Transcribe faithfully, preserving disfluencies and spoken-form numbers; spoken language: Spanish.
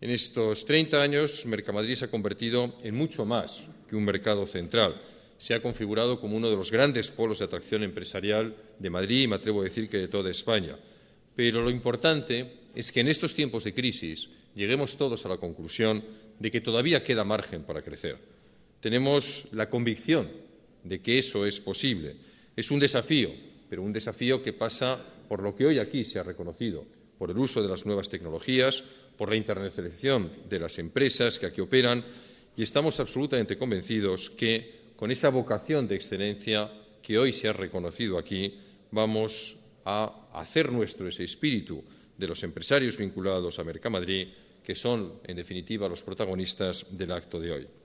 En estos treinta años, Mercamadrid se ha convertido en mucho más que un mercado central. Se ha configurado como uno de los grandes polos de atracción empresarial de Madrid y, me atrevo a decir, que de toda España. Pero lo importante es que en estos tiempos de crisis lleguemos todos a la conclusión de que todavía queda margen para crecer. Tenemos la convicción de que eso es posible. Es un desafío, pero un desafío que pasa por lo que hoy aquí se ha reconocido, por el uso de las nuevas tecnologías, por la internacionalización de las empresas que aquí operan, y estamos absolutamente convencidos que con esa vocación de excelencia que hoy se ha reconocido aquí, vamos a hacer nuestro ese espíritu de los empresarios vinculados a Mercamadrid, que son, en definitiva, los protagonistas del acto de hoy.